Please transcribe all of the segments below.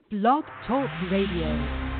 Blog Talk Radio.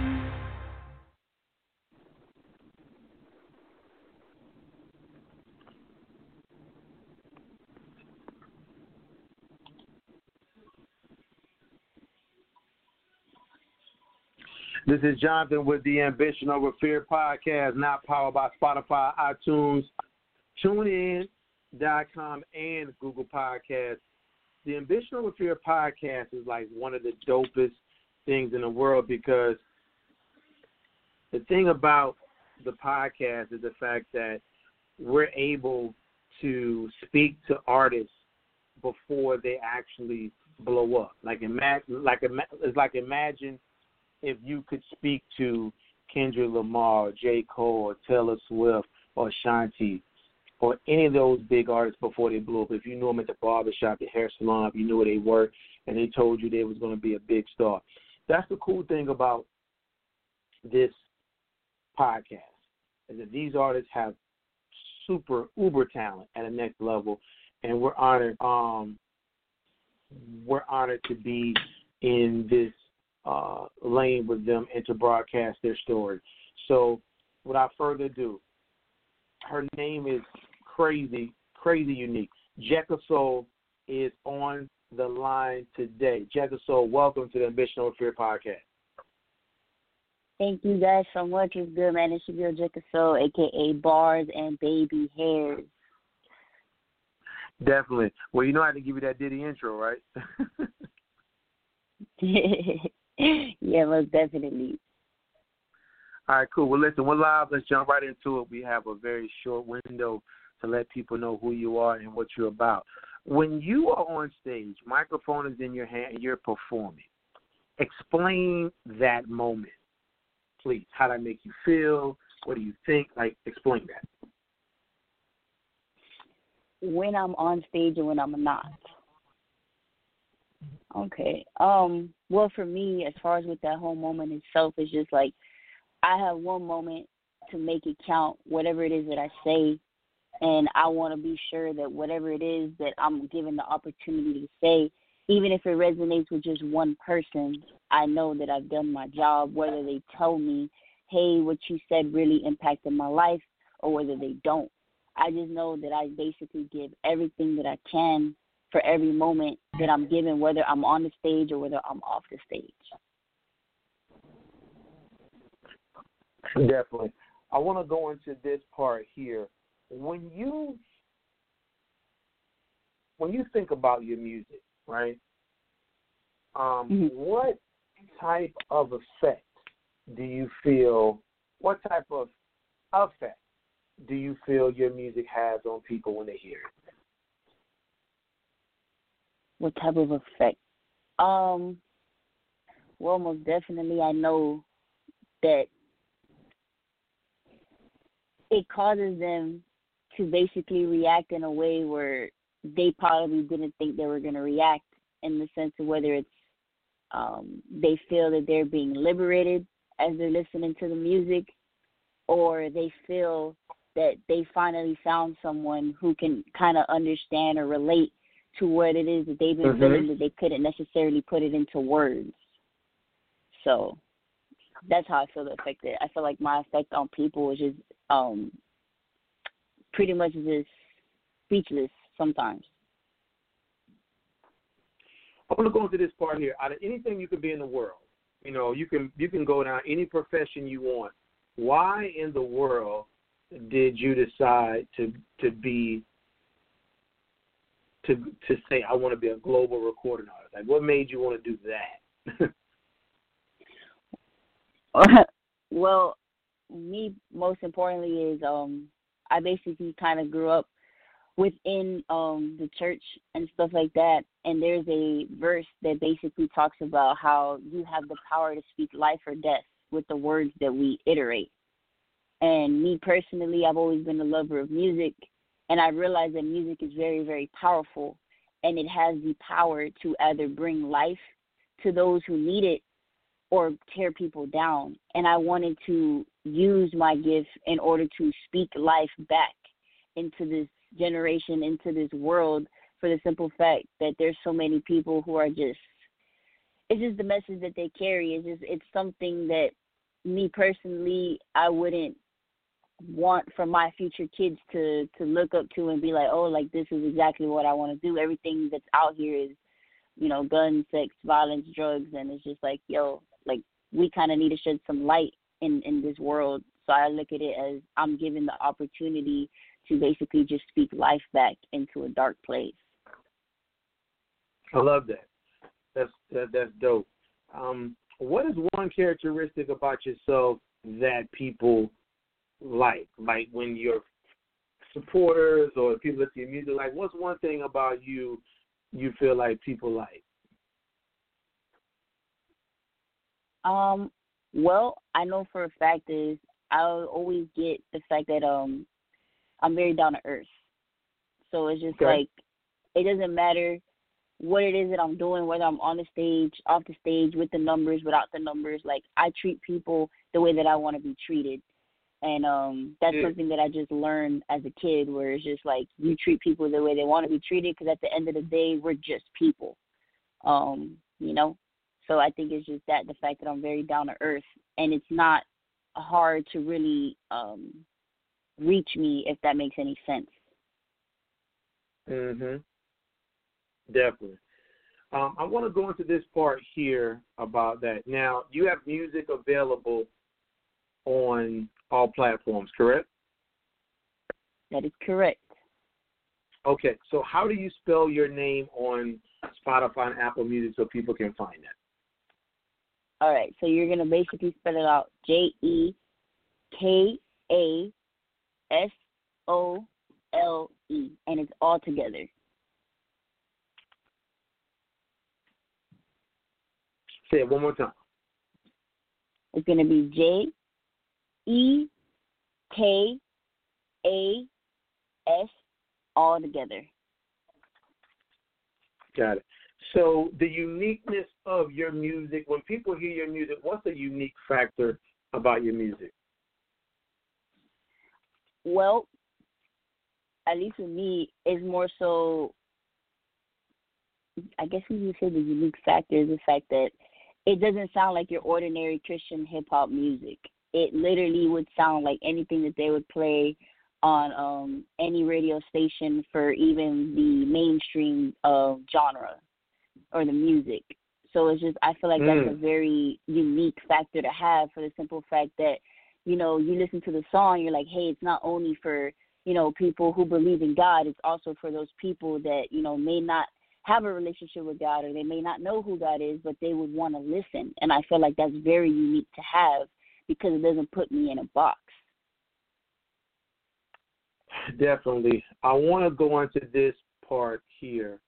This is Jonathan with the Ambition Over Fear podcast, now powered by Spotify, iTunes, TuneIn.com, and Google Podcasts. The Ambition Over Fear podcast is like one of the dopest things in the world because the thing about the podcast is the fact that we're able to speak to artists before they actually blow up. It's like imagine if you could speak to Kendrick Lamar, J. Cole, or Taylor Swift, or Shanti, or any of those big artists before they blew up. If you knew them at the barbershop, the hair salon, if you knew where they worked, and they told you they was going to be a big star. That's the cool thing about this podcast, is that these artists have super uber talent at a next level, and we're honored. We're honored to be in this lane with them and to broadcast their story. So, without further ado, her name is crazy unique. Jekka Soul is on the line today. Jekka Soul, welcome to the Ambition Over Fear podcast. Thank you guys so much. It's good, man. It's your girl Jekka Soul, a.k.a. Bars and Baby Hairs. Definitely. Well, you know how to give you that Diddy intro, right? Yeah, most definitely. All right, cool. Well, listen, we're live. Let's jump right into it. We have a very short window to let people know who you are and what you're about. When you are on stage, microphone is in your hand, and you're performing. Explain that moment, please. How did that make you feel? What do you think? Explain that. When I'm on stage and when I'm not. Okay. Well, for me, as far as with that whole moment itself, it's just like I have one moment to make it count, whatever it is that I say, and I want to be sure that whatever it is that I'm given the opportunity to say, even if it resonates with just one person, I know that I've done my job, whether they tell me, hey, what you said really impacted my life, or whether they don't. I just know that I basically give everything that I can for every moment that I'm given, whether I'm on the stage or whether I'm off the stage. Definitely. I want to go into this part here. When you think about your music, right, what type of effect do you feel, what type of effect do you feel your music has on people when they hear it? What type of effect? Well, most definitely I know that it causes them to basically react in a way where they probably didn't think they were going to react, in the sense of whether it's they feel that they're being liberated as they're listening to the music, or they feel that they finally found someone who can kind of understand or relate to what it is that they've been feeling, that they couldn't necessarily put it into words. So that's how I feel affected. I feel like my effect on people is just pretty much just speechless sometimes. I want to go into this part here. Out of anything you could be in the world, you can go down any profession you want. Why in the world did you decide to say, I want to be a global recording artist? Like, what made you want to do that? Well, me, most importantly, is I basically kind of grew up within the church and stuff like that, and there's a verse that basically talks about how you have the power to speak life or death with the words that we iterate. And me personally, I've always been a lover of music, and I realize that music is very, very powerful, and it has the power to either bring life to those who need it or tear people down. And I wanted to use my gift in order to speak life back into this generation, into this world, for the simple fact that there's so many people who are just it's just the message that they carry. It's something that me personally I wouldn't want for my future kids to look up to and be like, oh, like this is exactly what I want to do. Everything that's out here is, guns, sex, violence, drugs, and it's just like, yo, like we kind of need to shed some light in this world. So I look at it as I'm given the opportunity to basically just speak life back into a dark place. I love that. That's dope. What is one characteristic about yourself that people like when your supporters or people listen to your music? Like, what's one thing about you feel like people like? Well, I know for a fact is I'll always get the fact that I'm very down to earth. So it's just like it doesn't matter what it is that I'm doing, whether I'm on the stage, off the stage, with the numbers, without the numbers. Like I treat people the way that I want to be treated. And that's something that I just learned as a kid, where it's just like you treat people the way they want to be treated, because at the end of the day, we're just people, So I think it's just the fact that I'm very down to earth, and it's not hard to really reach me, if that makes any sense. Definitely. I want to go into this part here about that. Now, you have music available on all platforms, correct? That is correct. Okay, so how do you spell your name on Spotify and Apple Music so people can find that? All right, so you're going to basically spell it out JEKASOLE, and it's all together. Say it one more time. It's going to be JEKAS, all together. Got it. So the uniqueness of your music, when people hear your music, what's the unique factor about your music? Well, at least with me, it's more so, I guess we would say the unique factor is the fact that it doesn't sound like your ordinary Christian hip-hop music. It literally would sound like anything that they would play on any radio station for even the mainstream genre or the music. So it's just, I feel like that's a very unique factor to have, for the simple fact that, you listen to the song, you're like, hey, it's not only for, people who believe in God, it's also for those people that, may not have a relationship with God, or they may not know who God is, but they would want to listen. And I feel like that's very unique to have, because it doesn't put me in a box. Definitely. I want to go into this part here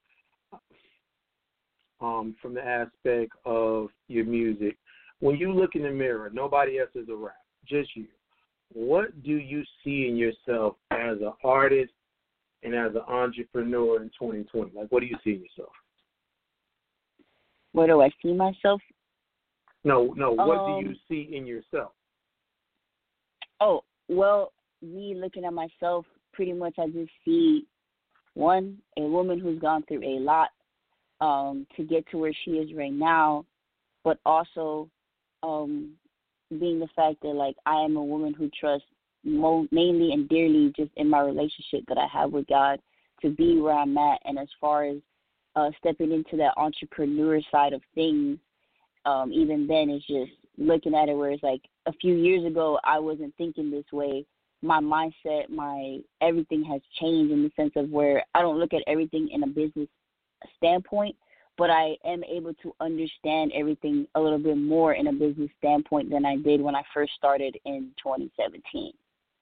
from the aspect of your music. When you look in the mirror, nobody else is around, just you. What do you see in yourself as an artist and as an entrepreneur in 2020? Like, what do you see in yourself? Where do I see myself? No. What do you see in yourself? Oh, well, me looking at myself, pretty much I just see, one, a woman who's gone through a lot to get to where she is right now, but also being the fact that, like, I am a woman who trusts mainly and dearly just in my relationship that I have with God to be where I'm at. And as far as stepping into that entrepreneur side of things, even then it's just looking at it where it's like a few years ago I wasn't thinking this way. My mindset, my everything has changed in the sense of where I don't look at everything in a business standpoint, but I am able to understand everything a little bit more in a business standpoint than I did when I first started in 2017.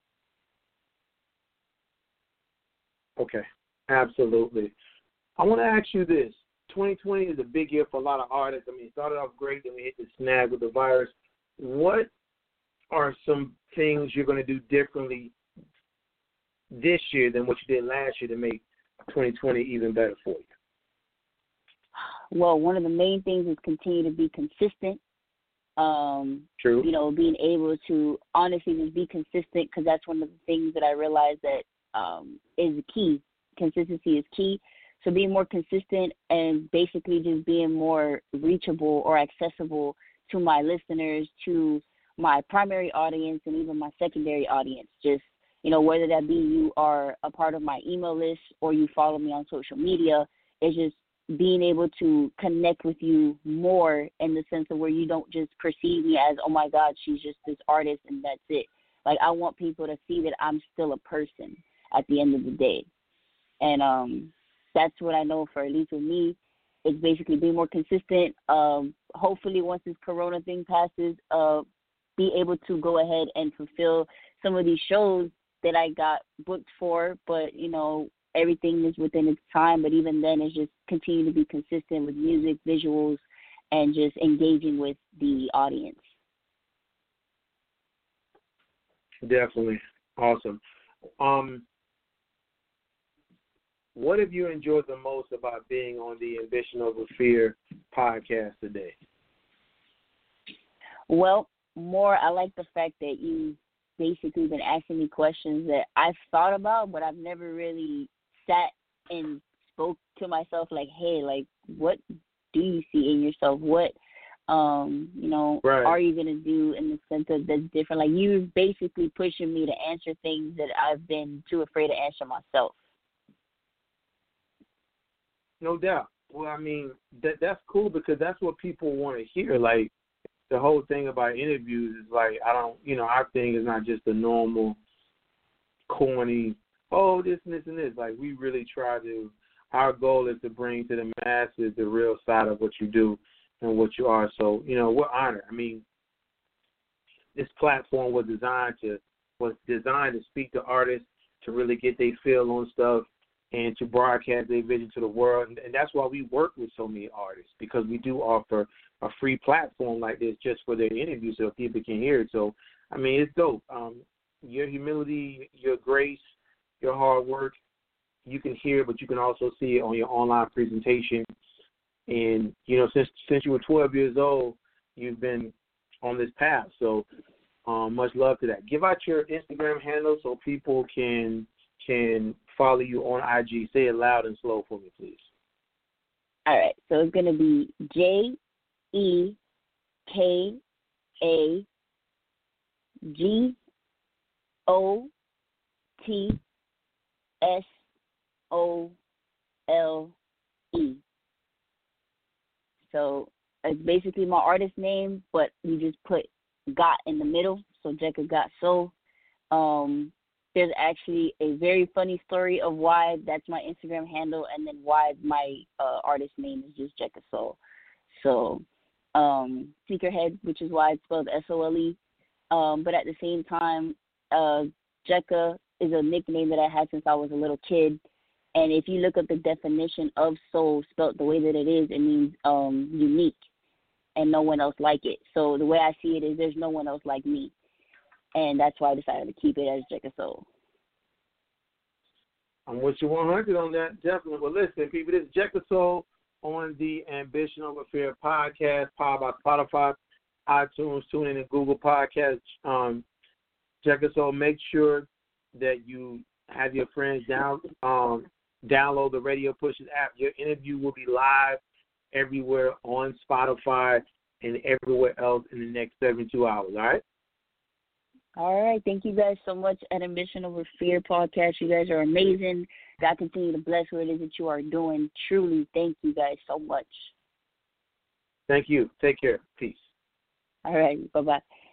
Okay, absolutely. I want to ask you this. 2020 is a big year for a lot of artists. I mean, it started off great, then we hit the snag with the virus. What are some things you're going to do differently this year than what you did last year to make 2020 even better for you? Well, one of the main things is continue to be consistent. True. Being able to honestly just be consistent, because that's one of the things that I realized that is the key. Consistency is key. So being more consistent and basically just being more reachable or accessible to my listeners, to my primary audience, and even my secondary audience. Just, whether that be you are a part of my email list or you follow me on social media, it's just being able to connect with you more in the sense of where you don't just perceive me as, oh, my God, she's just this artist and that's it. Like, I want people to see that I'm still a person at the end of the day. And that's what I know for, at least with me. It's basically being more consistent. Hopefully, once this corona thing passes, be able to go ahead and fulfill some of these shows that I got booked for. But, everything is within its time. But even then, it's just continue to be consistent with music, visuals, and just engaging with the audience. Definitely. Awesome. What have you enjoyed the most about being on the Ambition Over Fear podcast today? Well, I like the fact that you've basically been asking me questions that I've thought about, but I've never really sat and spoke to myself like, hey, like, what do you see in yourself? What, right. are you going to do in the sense of that's different? Like, you're basically pushing me to answer things that I've been too afraid to answer myself. No doubt. Well, I mean, that's cool because that's what people want to hear. Like, the whole thing about interviews is like, our thing is not just the normal, corny, oh, this and this and this. Like, we really our goal is to bring to the masses the real side of what you do and what you are. So, we're honored. I mean, this platform was designed to speak to artists, to really get their feel on stuff, and to broadcast their vision to the world. And that's why we work with so many artists, because we do offer a free platform like this just for their interviews so people can hear it. So, I mean, it's dope. Your humility, your grace, your hard work, you can hear it, but you can also see it on your online presentation. And, since you were 12 years old, you've been on this path. So much love to that. Give out your Instagram handle so people can follow you on IG. Say it loud and slow for me, please. All right. So it's going to be JEKAGOTSOLE. So it's basically my artist name, but you just put Got in the middle. So Jekka Got Soul. There's actually a very funny story of why that's my Instagram handle and then why my artist name is just Jekka Soul. So, Sneakerhead, which is why it's spelled SOLE. But at the same time, Jekka is a nickname that I had since I was a little kid. And if you look up the definition of soul spelled the way that it is, it means unique and no one else like it. So the way I see it is there's no one else like me. And that's why I decided to keep it as Jekka Soul. I'm with you 100 on that, definitely. Well, listen, people, this is Jekka Soul on the Ambition Over Fear podcast, powered by Spotify, iTunes, TuneIn, and Google Podcasts. Jekka Soul, make sure that you have your friends download the Radio Pushes app. Your interview will be live everywhere on Spotify and everywhere else in the next 72 hours, all right? All right. Thank you guys so much at Ambition Over Fear podcast. You guys are amazing. God continue to bless what it is that you are doing. Truly, thank you guys so much. Thank you. Take care. Peace. All right. Bye-bye.